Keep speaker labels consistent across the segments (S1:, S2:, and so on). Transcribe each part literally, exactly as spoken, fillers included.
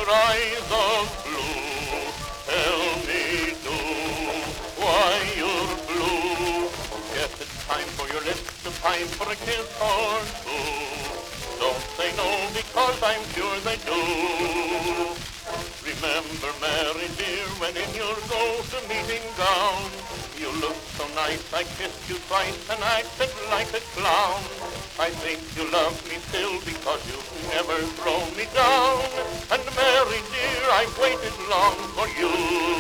S1: your eyes of blue. Tell me, do, why you're blue. Yes, it's time for your lips to pine for a kiss or two. Don't say no, because I'm sure they do. Remember, Mary dear, when in your go-to-meeting gown, you looked so nice, I kissed you twice and acted like a clown. I think you love me still because you've never thrown me down. And Mary dear, I've waited long for you.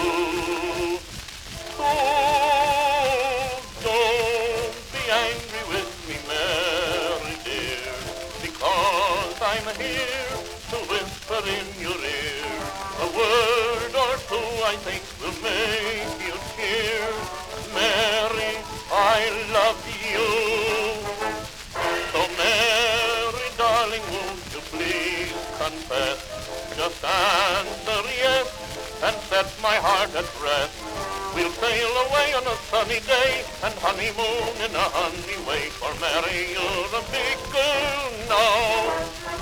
S1: Oh, don't be angry with me, Mary dear, because I'm here to whisper in your ear a word or two I think will make you cheer. Mary, I love you. So Mary, darling, won't you please confess? Just answer yes and set my heart at rest. We'll sail away on a sunny day and honeymoon in a honey way. For Mary, you're a big girl now.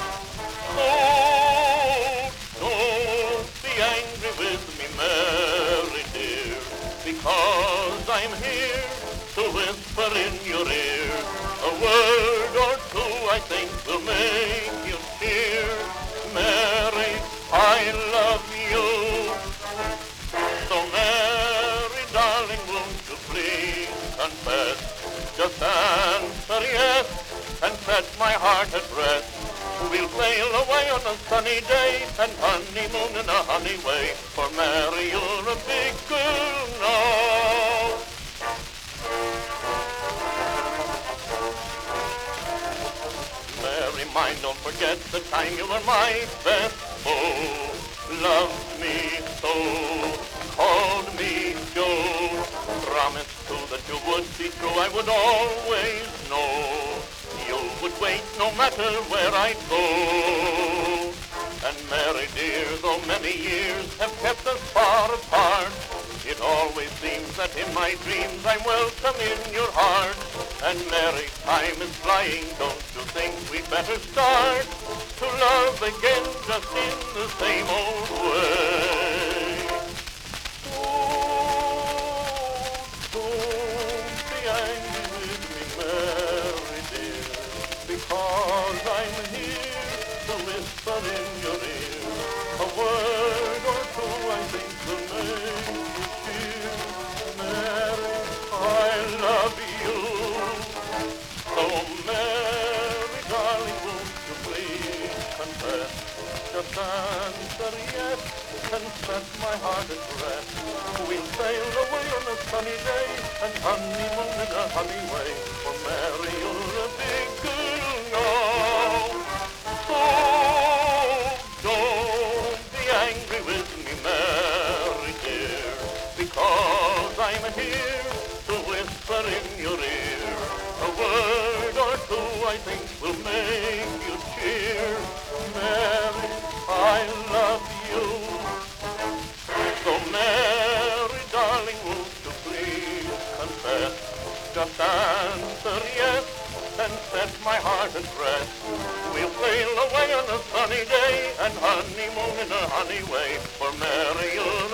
S1: Oh, don't be angry with me, Mary dear, because I'm here to whisper in your ear a word or two I think will make you cheer. Mary, I love you. So Mary, darling, won't you please confess? Just answer yes and set my heart at rest. We'll sail away on a sunny day and honeymoon in a honey way. For Mary, you're a big girl now. Mary, mine, don't forget the time you were my best beau. Loved me so, called me Joe. Promised too that you would be true, I would always know. You would wait no matter where I'd go. And Mary dear, though many years have kept us far apart, it always seems that in my dreams I'm welcome in your heart. And Mary, time is flying, don't you think we'd better start to love again just in the same old way? Oh, don't be angry with me, Mary dear, because I'm here to whisper in your ear a word or two I think will make you cheer. Mary, I love you. So Mary, darling, won't you please confess? Just answer yes and set my heart at rest. We'll sail away on a sunny day and honeymoon in a honey way. For Mary, you're a big girl now. So don't be angry with me, Mary dear, because I'm here to whisper in your ear a word or two I think will make you cheer. Mary, I love you. So Mary, darling, won't you please confess? Just answer yes and set my heart at rest. We'll sail away on a sunny day and honeymoon in a honey way. For Mary, you're